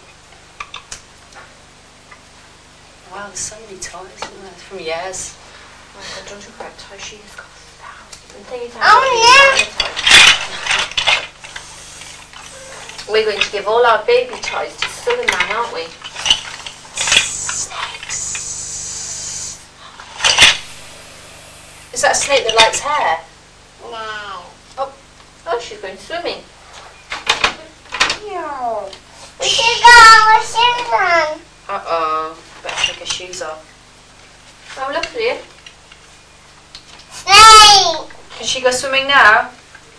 Wow, there's so many toys, isn't there? From years. Oh my God, don't you grab toy? She has got thousands. We're going to give all our baby toys to Suleiman, aren't we? Snakes. Is that a snake that likes hair? No. Oh, she's going swimming. No. We should go our shoes on. Uh-oh. Better take her shoes off. Oh, look at you. Snake. Can she go swimming now?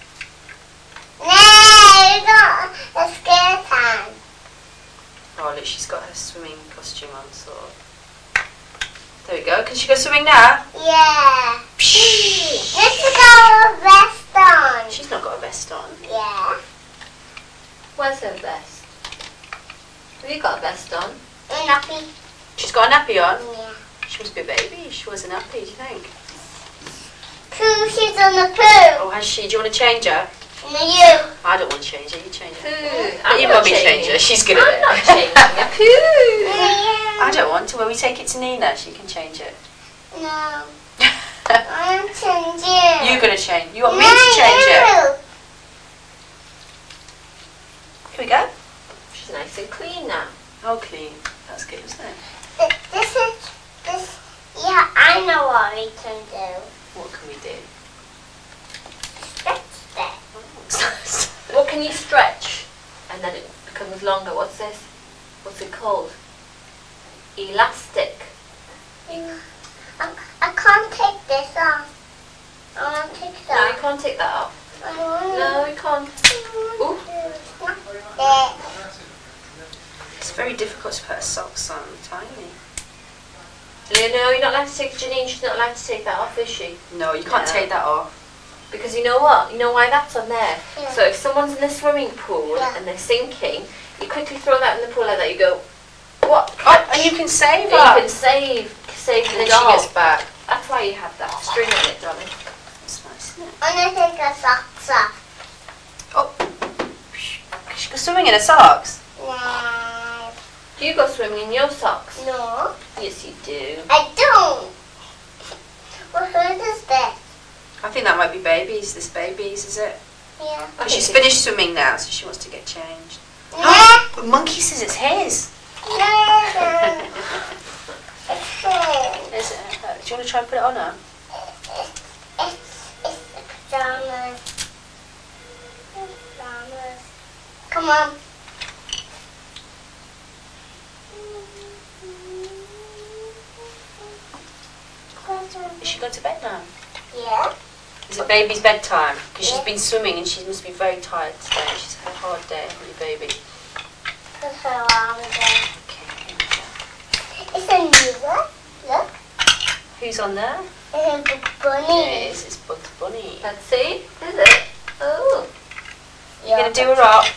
No, we got a skirt on. Oh, look, she's got her swimming costume on, sort of. There we go. Can she go swimming now? Yeah. Let's go a vest on. She's not got a vest on. Yeah. Where's her vest? Have you got a vest on? A nappy. She's got a nappy on. Yeah. She must be a baby. She was a nappy, do you think? Pooh, she's on the poo. Oh, has she? Do you want to change her? No, you. I don't want to change her. You change her. I'm Your not mummy change changing. her. She's good at I'm it. not changing it. Pooh. I don't want to. When we take it to Nina, she can change it. No. I'm changing. You're going to change. You want me to change it? Here we go. She's nice and clean now. Oh, clean. That's good, isn't it? This. Yeah, I know what we can do. What can we do? Stretch that. What can you stretch? And then it becomes longer. What's this? What's it called? Elastic. I can't take this off. I want to take it No, you off. can't take that off. I want No, you can't. Ooh. that. It's very difficult to put her socks on. Tiny. No, you're not allowed to take Janine. She's not allowed to take that off, is she? No, you can't No. take that off. Because you know what? You know why that's on there? Yeah. So if someone's in the swimming pool Yeah. and they're sinking, you quickly throw that in the pool like that. You go, what? Oh, and you can save You her. can save And the then she doll. gets back. That's why you have that string on it, darling. That's nice, isn't it? I'm going to take her socks off. Oh. She goes swimming in her socks. No. Do you go swimming in your socks? No, Yes, you do. I don't. What food is this? I think that might be babies. This babies, is it? Yeah. But she's finished swimming now, so she wants to get changed. No. But Monkey says it's his. No. It's food. Is it? Do you want to try and put it on her? It's the pajamas. Pajamas. Come on. Is she going to bed now? Yeah. Is it baby's bedtime? Because she's Yeah. been swimming and she must be very tired today. She's had a hard day, hasn't you, baby? Put her arms in. Okay, here we go. It's a new one. Look. Who's on there? It's a bunny. Yes, it's Bugs Bunny. Let's see. Is it? Oh. You're going to do her up.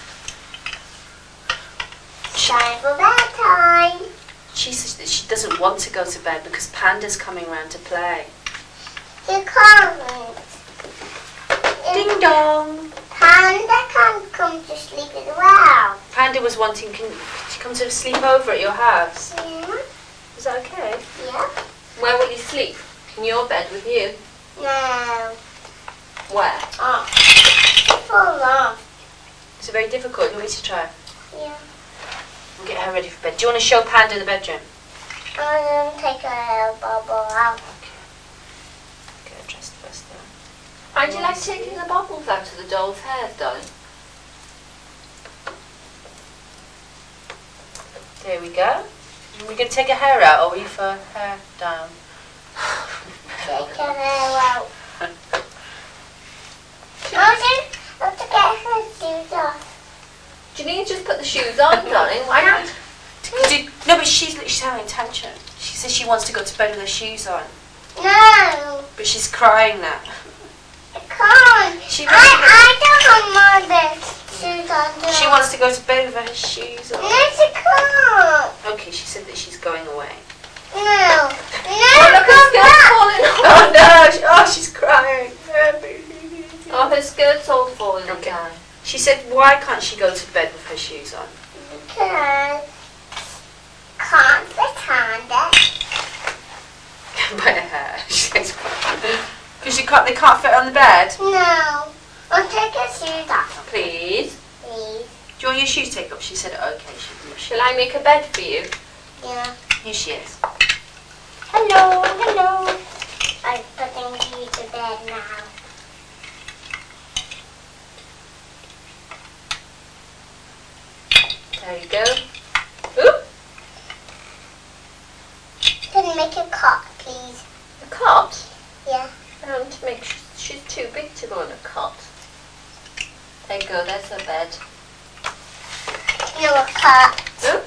Time for bedtime. She says that she doesn't want to go to bed because Panda's coming round to play. He can't. Ding dong! Panda can't come to sleep as well. Panda was wanting, can she come to sleep over at your house? Yeah. Is that okay? Yeah. Where will you sleep? In your bed with you? No. Where? Oh. So long. It's very difficult. You want me to try? Yeah. We'll get her ready for bed. Do you want to show Panda the bedroom? I'm going to take a bubble out. Okay. Get her dressed first then. Why do you like taking the bubbles out of the doll's hair, darling? There we go. We're going to take her hair out or leave her hair down? Take her hair out. I have to get her shoes off. Janine, just put the shoes on, darling. Why not? No, but she's having attention. She says she wants to go to bed with her shoes on. No. But she's crying now. can't. I don't want my shoes on. She wants to go to bed with her shoes on. No, she can't. Okay, she said that she's going away. No. Oh, look, her skirt's falling Oh no! Oh, she's crying. Oh, her skirt's all falling Okay. down. She said, why can't she go to bed with her shoes on? Because can't stand it. By her hair. She says, because they can't fit on the bed. No. I'll take her shoes off, Please. please. Do you want your shoes taken off? She said, okay. Shall I make a bed for you? Yeah. Here she is. Hello, hello. I'm putting you to bed now. There you go. Oop. Can you make a cot, please? A cot? Yeah. I want to make she's too big to go in a cot. There you go, there's her bed. No, a cot. Oop.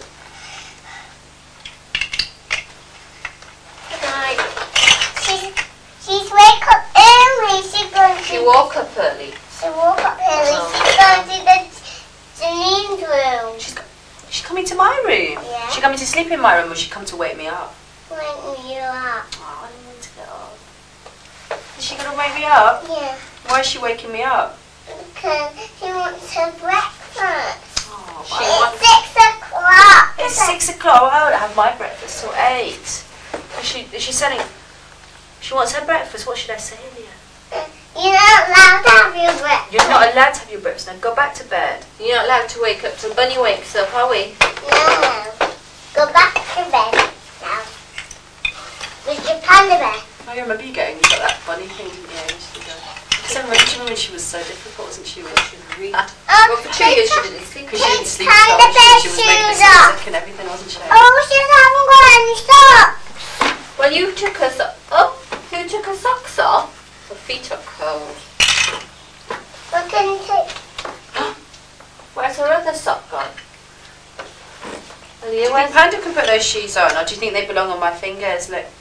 Good night. She's wake up early. She woke up early. She woke up early. Oh. She's going to the Janine's room. She's coming to my room. Yeah. She's coming to sleep in my room, or she come to wake me up? Wake you up. Oh, I don't want to get up. Is she going to wake me up? Yeah. Why is she waking me up? Because she wants her breakfast. Oh, She I- wants- It's 6 o'clock. It's 6 o'clock. I don't have my breakfast till 8. Is she saying she wants her breakfast? What should I say, Leah? You're not allowed to have your breakfast. You're not allowed to have your breakfast. Now go back to bed. You're not allowed to wake up till Bunny wakes up, are we? No. Go back to bed now. With your panda bear. I remember you got that funny thing, didn't you? Because I remember when she was so difficult, wasn't she? When she was really... Well, for 2 years she didn't sleep. Because she didn't sleep Panda well. bear She was making shoes off. sick and everything, wasn't she? Oh, she haven't got any socks. Well, you took her you took her socks off. Her feet are cold. We can take. Where's her other sock gone? Aaliyah, Do you think where's... Panda can put those shoes on, or do you think they belong on my fingers? Look.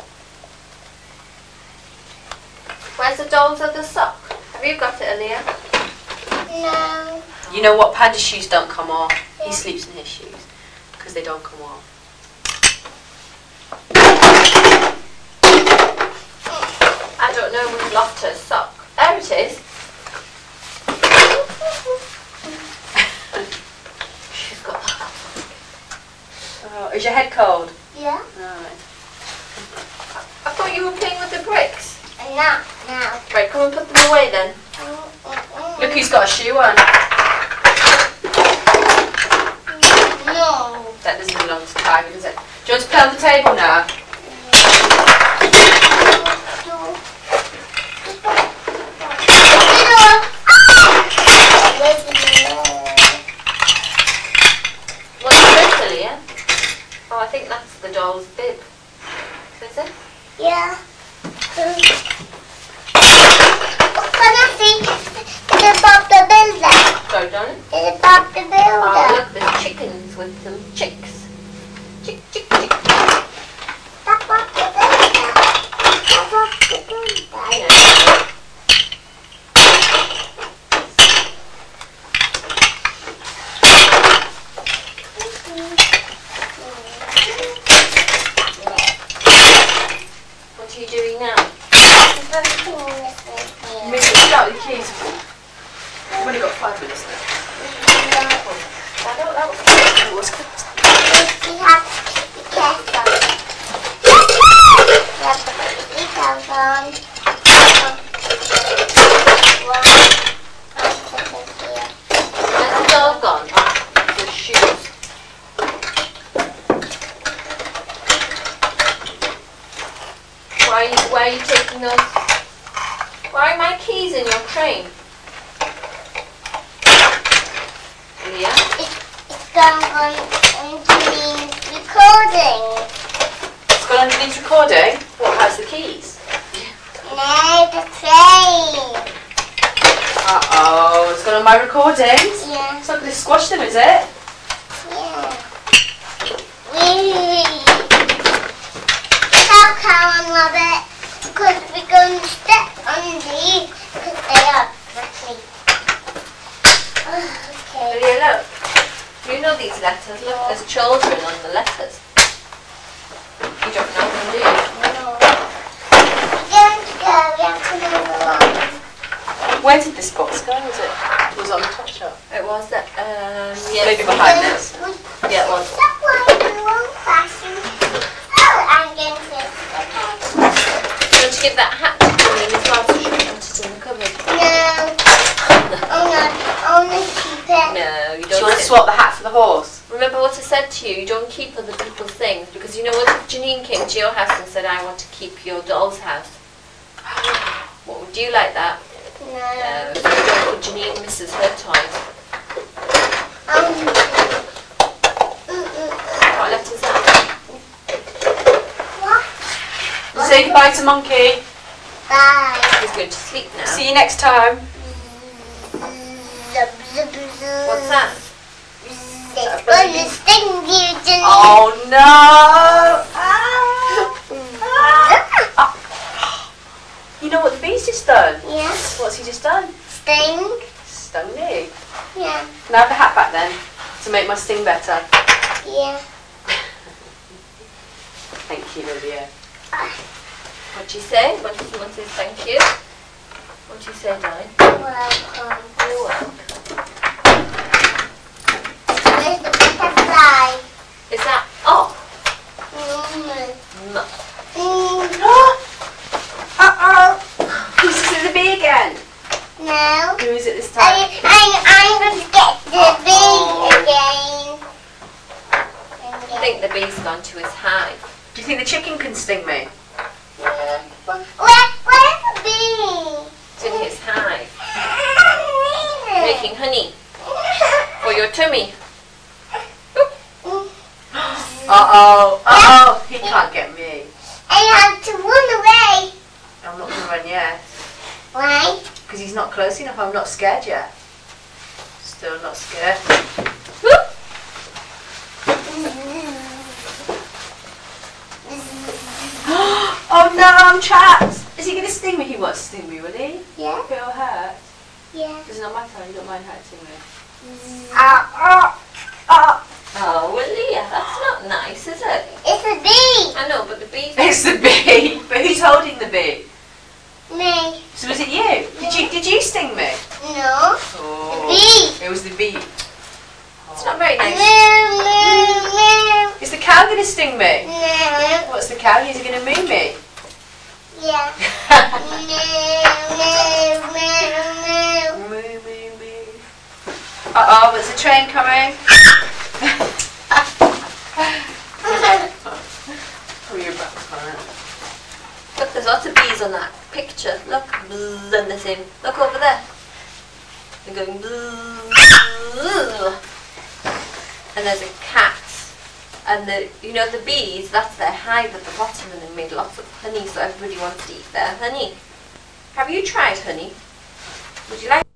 Where's the doll's other sock? Have you got it, Aaliyah? No. You know what? Panda's shoes don't come off. He sleeps in his shoes because they don't come off. I don't know, we've lost her sock. There it is. She's got... Oh, is your head cold? Yeah. Right. I thought you were playing with the bricks. Not now. Right, come and put them away then. Look who's got a shoe on. No. That doesn't belong to Tiger, does it? Do you want to play on the table now? What's this, Aaliyah? Oh, I think that's the doll's bib. Is it? Yeah. Can I see the Bob the Builder? Sorry, darling. The Bob the Oh, Builder. look, there's chickens with some chicks. Chick, chick, chick. The Bob the Builder. The Bob the Builder. Yeah. What are you doing now? Miss it out the keys. We've only got 5 minutes left. I don't know. Oh, what's good? You have to be careful. You have to put your seatbelt on. Where's the dog gone? The shoes. Why are you taking those? Why are my keys in your train? Leah? It's going on underneath recording. It's got underneath recording. What has the keys? No, the train. Uh-oh, it's got on my recordings. Yeah. It's not going to squash them, is it? Yeah. Wee. How come, Robert? Because we're going to step on these. Because children on the letters. You don't know them, do you? No. We're going to go. We have to move along. Where did this box go? Was it? Was it on the top shelf? It was that, yeah. Maybe behind this. Yeah, it was. Stop lying, you won't fashion. Oh, I'm going to. Okay. You want to give that hat to me as well so she can put it in the cupboard? No. Oh no, I want to keep it. No, you Do you don't. want to swap the hat for the horse? Remember what I said to you, you don't keep other people's things, because you know what if Janine came to your house and said, I want to keep your doll's house. What, would you like that? No. No, so you don't put Janine misses her toys. What letter's that? What? Say goodbye to Monkey. Bye. He's going to sleep now. See you next time. What's that? It's going to sting you, Janine. Oh no! You know what the bee's just done? Yeah. What's he just done? Sting? Stung me. Yeah. Can I have the hat back then to make my sting better? Yeah. Thank you, Lydia. What'd you say? When someone says thank you? What'd you say, darling? Welcome. You're welcome. Where's the butterfly? Is that off? Mm. No. Uh-oh! Who's this the bee again? No. Who is it this time? I'm going to get the bee again. I think the bee's gone to his hive. Do you think the chicken can sting me? Where's the bee? It's in his hive. Making honey for your tummy. Uh-oh. Uh-oh. He can't get me. I have to run away. I'm not going to run yet. Why? Because he's not close enough. I'm not scared yet. Still not scared. Oh no, I'm trapped. Is he going to sting me? He won't sting me, will he? Yeah. It'll hurt. Yeah. Does it not matter? You don't mind hurting me. Oh, well, Leah, that's not nice, is it? It's a bee. I know, but the bee's... It's the bee. But who's holding the bee? Me. So was it you? Did you sting me? No. Oh. Bee. It was the bee. It's not very nice. No. Is the cow going to sting me? No. What's the cow? Is he going to moo me? Yeah. No. Moo, moo, moo. Uh-oh, there's a train coming. Oh, your back's on it. Look, there's lots of bees on that picture. Look, and the same. Look over there. They're going and there's a cat. And the bees, that's their hive at the bottom, and they made lots of honey, so everybody wants to eat their honey. Have you tried honey? Would you like